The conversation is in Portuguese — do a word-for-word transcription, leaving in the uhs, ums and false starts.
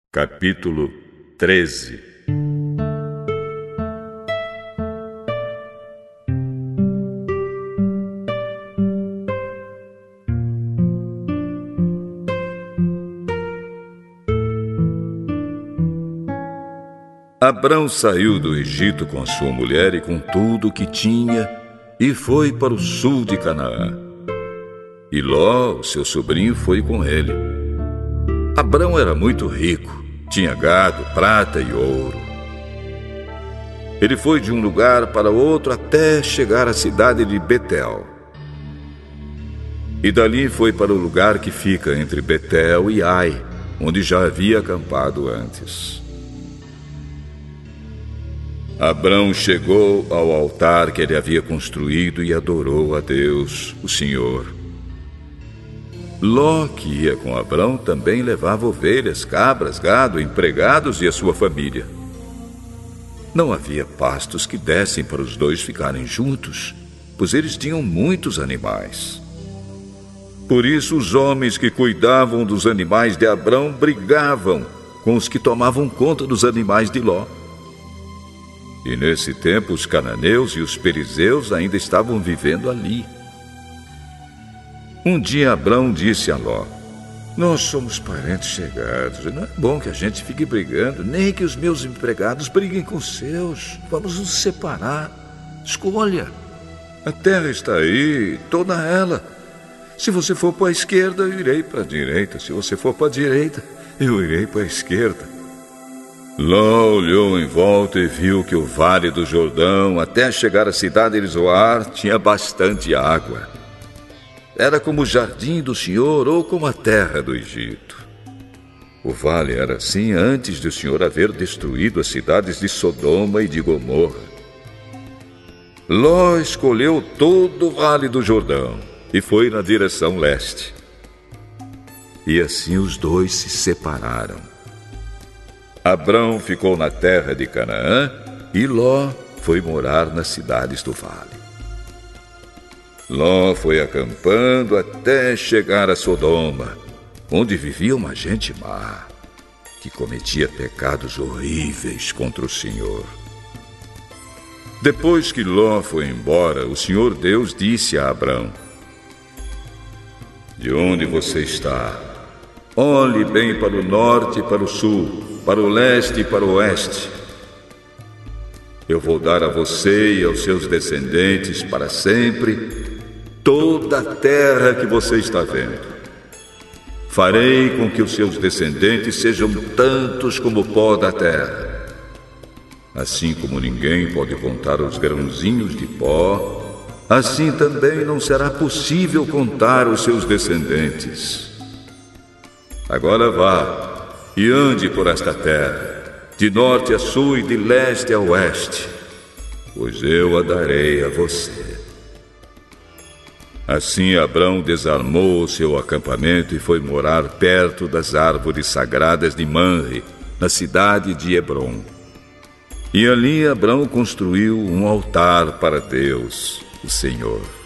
Capítulo treze. Abrão saiu do Egito com sua mulher e com tudo o que tinha e foi para o sul de Canaã. E Ló, seu sobrinho, foi com ele. Abrão era muito rico, tinha gado, prata e ouro. Ele foi de um lugar para outro até chegar à cidade de Betel. E dali foi para o lugar que fica entre Betel e Ai, onde já havia acampado antes. Abrão chegou ao altar que ele havia construído e adorou a Deus, o Senhor. Ló, que ia com Abrão, também levava ovelhas, cabras, gado, empregados e a sua família. Não havia pastos que dessem para os dois ficarem juntos, pois eles tinham muitos animais. Por isso, os homens que cuidavam dos animais de Abrão brigavam com os que tomavam conta dos animais de Ló. E nesse tempo, os cananeus e os perizeus ainda estavam vivendo ali. Um dia Abrão disse a Ló: "Nós somos parentes chegados, e não é bom que a gente fique brigando, nem que os meus empregados briguem com os seus. Vamos nos separar. Escolha. A terra está aí, toda ela. Se você for para a esquerda, eu irei para a direita. Se você for para a direita, eu irei para a esquerda." Ló olhou em volta e viu que o vale do Jordão, até chegar à cidade de Zoar, tinha bastante água. Era como o jardim do Senhor ou como a terra do Egito. O vale era assim antes de o Senhor haver destruído as cidades de Sodoma e de Gomorra. Ló escolheu todo o vale do Jordão e foi na direção leste. E assim os dois se separaram. Abrão ficou na terra de Canaã e Ló foi morar nas cidades do vale. Ló foi acampando até chegar a Sodoma, onde vivia uma gente má, que cometia pecados horríveis contra o Senhor. Depois que Ló foi embora, o Senhor Deus disse a Abrão: "De onde você está? Olhe bem para o norte e para o sul, para o leste e para o oeste. Eu vou dar a você e aos seus descendentes para sempre toda a terra que você está vendo. Farei com que os seus descendentes sejam tantos como o pó da terra. Assim como ninguém pode contar os grãozinhos de pó, assim também não será possível contar os seus descendentes. Agora vá e ande por esta terra, de norte a sul e de leste a oeste, pois eu a darei a você." Assim Abrão desarmou o seu acampamento e foi morar perto das árvores sagradas de Manre, na cidade de Hebrom. E ali Abrão construiu um altar para Deus, o Senhor.